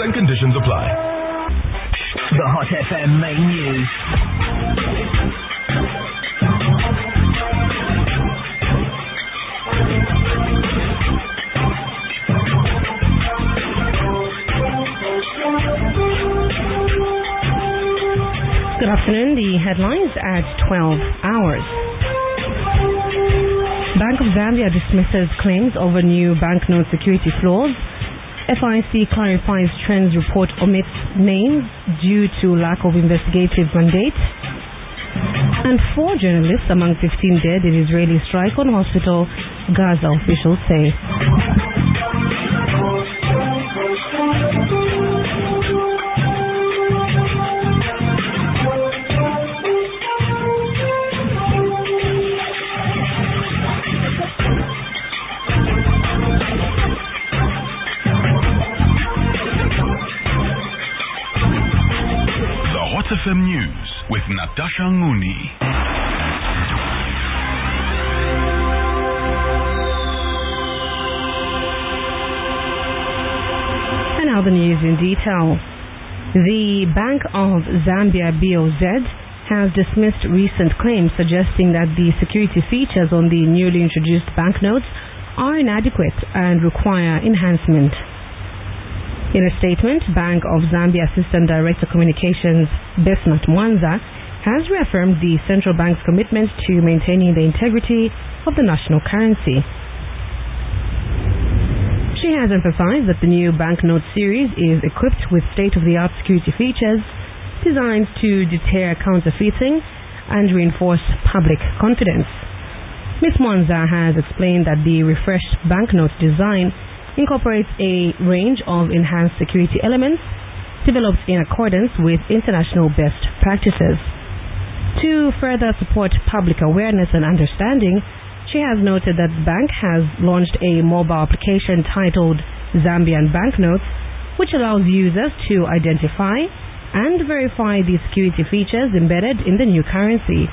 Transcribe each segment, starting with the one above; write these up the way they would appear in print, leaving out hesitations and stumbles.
and conditions apply. The Hot FM main news. Good afternoon. The headlines at 12 hours. Bank of Zambia dismisses claims over new banknote security flaws. FIC clarifies trends report omits names due to lack of investigative mandate. And 4 journalists among 15 dead in Israeli strike on hospital, Gaza officials say. FM News with Natasha Nguni. And now the news in detail. The Bank of Zambia BOZ has dismissed recent claims suggesting that the security features on the newly introduced banknotes are inadequate and require enhancement. In a statement, Bank of Zambia Assistant Director Communications Besmat Mwanza has reaffirmed the central bank's commitment to maintaining the integrity of the national currency. She has emphasized that the new banknote series is equipped with state-of-the-art security features designed to deter counterfeiting and reinforce public confidence. Ms. Mwanza has explained that the refreshed banknote design incorporates a range of enhanced security elements developed in accordance with international best practices. To further support public awareness and understanding, she has noted that the bank has launched a mobile application titled Zambian Banknotes, which allows users to identify and verify the security features embedded in the new currency.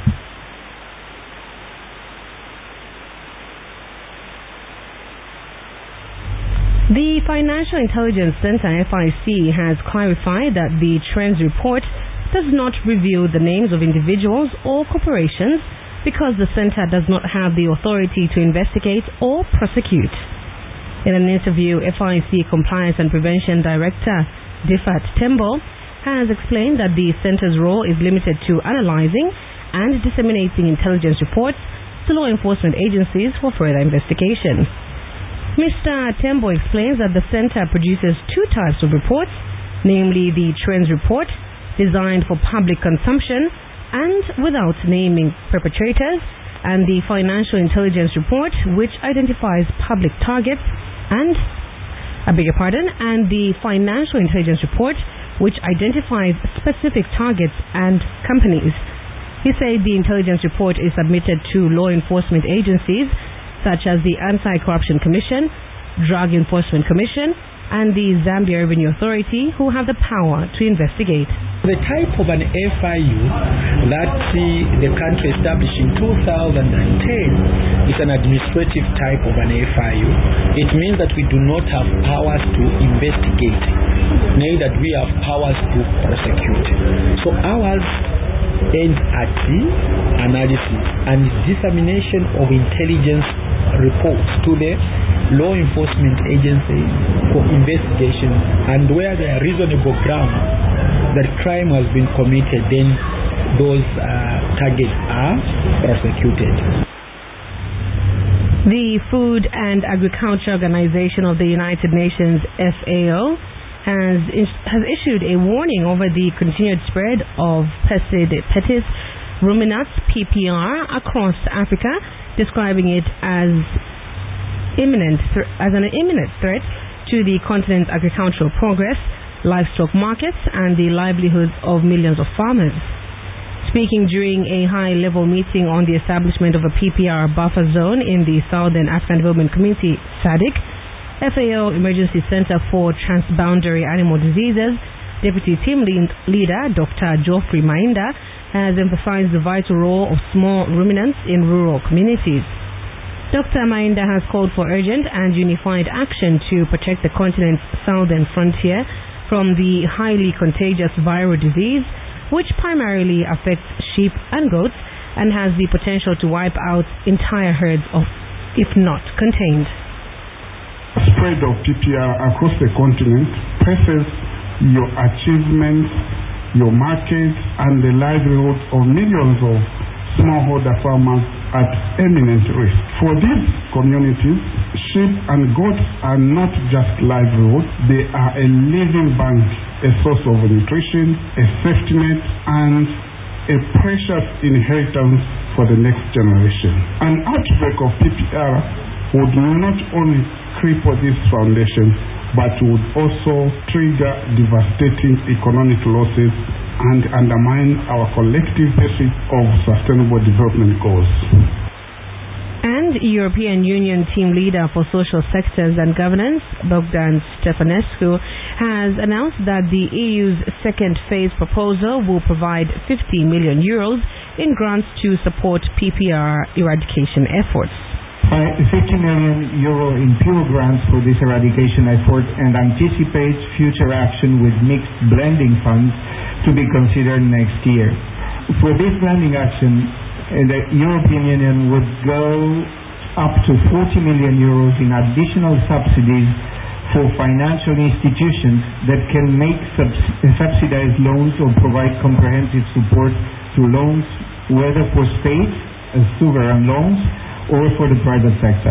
The Financial Intelligence Center, FIC, has clarified that the Trends report does not reveal the names of individuals or corporations because the center does not have the authority to investigate or prosecute. In an interview, FIC Compliance and Prevention Director Difat Tembo has explained that the center's role is limited to analyzing and disseminating intelligence reports to law enforcement agencies for further investigation. Mr. Tembo explains that the center produces 2 types of reports, namely the Trends report, designed for public consumption and without naming perpetrators, and the Financial Intelligence report, which identifies public targets, and the Financial Intelligence report, which identifies specific targets and companies. He said the intelligence report is submitted to law enforcement agencies such as the Anti-Corruption Commission, Drug Enforcement Commission, and the Zambia Revenue Authority, who have the power to investigate. The type of an FIU that the country established in 2010 is an administrative type of an FIU. It means that we do not have powers to investigate, neither do we have powers to prosecute. So ours aimed at the analysis and dissemination of intelligence reports to the law enforcement agencies for investigation, and where there are reasonable grounds that crime has been committed, then those targets are prosecuted. The Food and Agriculture Organization of the United Nations, FAO, has issued a warning over the continued spread of Pesidipetis ruminants (PPR) across Africa, describing it as an imminent threat to the continent's agricultural progress, livestock markets, and the livelihoods of millions of farmers. Speaking during a high-level meeting on the establishment of a PPR buffer zone in the Southern African Development Community (SADC), FAO Emergency Center for Transboundary Animal Diseases Deputy Team Leader Dr. Geoffrey Mainda has emphasized the vital role of small ruminants in rural communities. Dr. Mainda has called for urgent and unified action to protect the continent's southern frontier from the highly contagious viral disease, which primarily affects sheep and goats and has the potential to wipe out entire herds if not contained. Spread of PPR across the continent presses your achievements, your markets, and the livelihoods of millions of smallholder farmers at imminent risk. For these communities, sheep and goats are not just livelihoods, they are a living bank, a source of nutrition, a safety net, and a precious inheritance for the next generation. An outbreak of PPR would not only cripple this foundation, but would also trigger devastating economic losses and undermine our collective pursuit of sustainable development goals. And European Union team leader for social sectors and governance, Bogdan Stefanescu, has announced that the EU's second phase proposal will provide 50 million euros in grants to support PPR eradication efforts. 50 million euro in pure grants for this eradication effort, and anticipates future action with mixed blending funds to be considered next year. For this blending action, the European Union would go up to 40 million euros in additional subsidies for financial institutions that can make subsidized loans or provide comprehensive support to loans, whether for states as sovereign loans or for the private sector.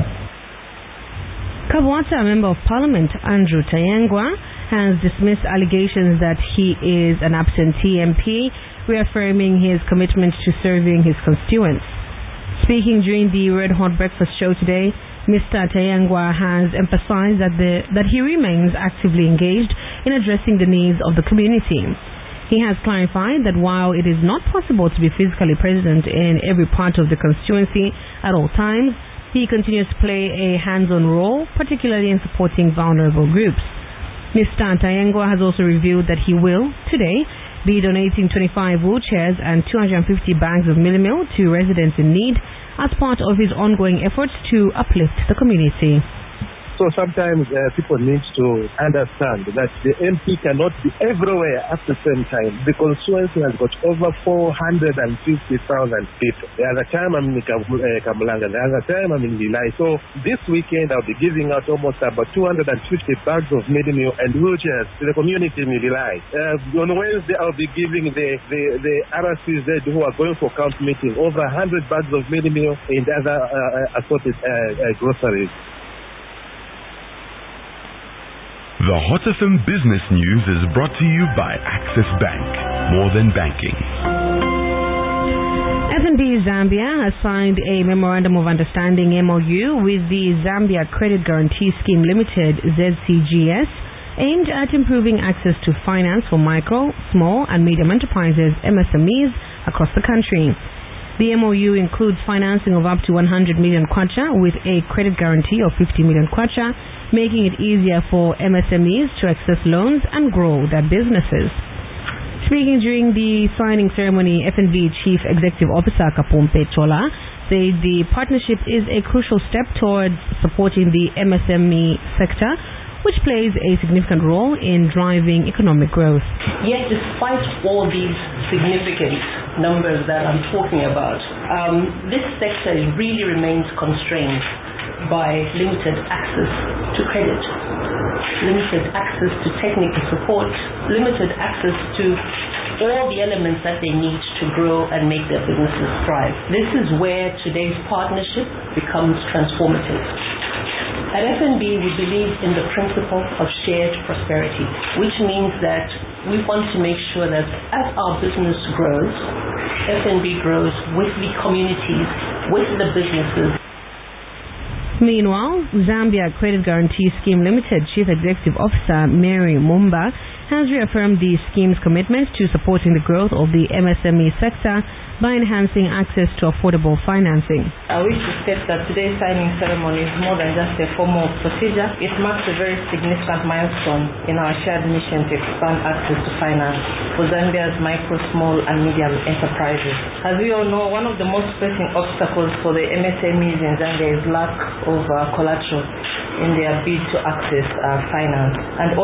Kabwata Member of Parliament Andrew Tayengwa has dismissed allegations that he is an absentee MP, reaffirming his commitment to serving his constituents. Speaking during the Red Hot Breakfast show today, Mr. Tayengwa has emphasized that he remains actively engaged in addressing the needs of the community. He has clarified that while it is not possible to be physically present in every part of the constituency at all times, he continues to play a hands-on role, particularly in supporting vulnerable groups. Mr. Tayengwa has also revealed that he will, today, be donating 25 wheelchairs and 250 bags of mealie meal to residents in need as part of his ongoing efforts to uplift the community. So sometimes people need to understand that the MP cannot be everywhere at the same time. The constituency has got over 450,000 people. The other time I'm in Kamulanga, the other time I'm in Vilai. So this weekend I'll be giving out almost about 250 bags of mealie meal and wheelchairs to the community in Vilai. On Wednesday I'll be giving the RCZ who are going for camp meeting over 100 bags of mealie meal and other assorted groceries. The Hot FM Business News is brought to you by Access Bank. More than banking. FNB Zambia has signed a Memorandum of Understanding MOU with the Zambia Credit Guarantee Scheme Limited, ZCGS, aimed at improving access to finance for micro, small and medium enterprises, MSMEs, across the country. The MOU includes financing of up to 100 million kwacha with a credit guarantee of 50 million kwacha, making it easier for MSMEs to access loans and grow their businesses. Speaking during the signing ceremony, FNB Chief Executive Officer Kapompe Chola said the partnership is a crucial step towards supporting the MSME sector, which plays a significant role in driving economic growth. Yet despite all these significant numbers that I'm talking about, this sector really remains constrained by limited access to credit, limited access to technical support, limited access to all the elements that they need to grow and make their businesses thrive. This is where today's partnership becomes transformative. At FNB, we believe in the principle of shared prosperity, which means that we want to make sure that as our business grows, FNB grows with the communities, with the businesses. Meanwhile, Zambia Credit Guarantee Scheme Limited Chief Executive Officer Mary Mumba has reaffirmed the scheme's commitment to supporting the growth of the MSME sector by enhancing access to affordable financing. I wish to state that today's signing ceremony is more than just a formal procedure. It marks a very significant milestone in our shared mission to expand access to finance for Zambia's micro, small and medium enterprises. As we all know, one of the most pressing obstacles for the MSMEs in Zambia is lack of collateral in their bid to access finance. And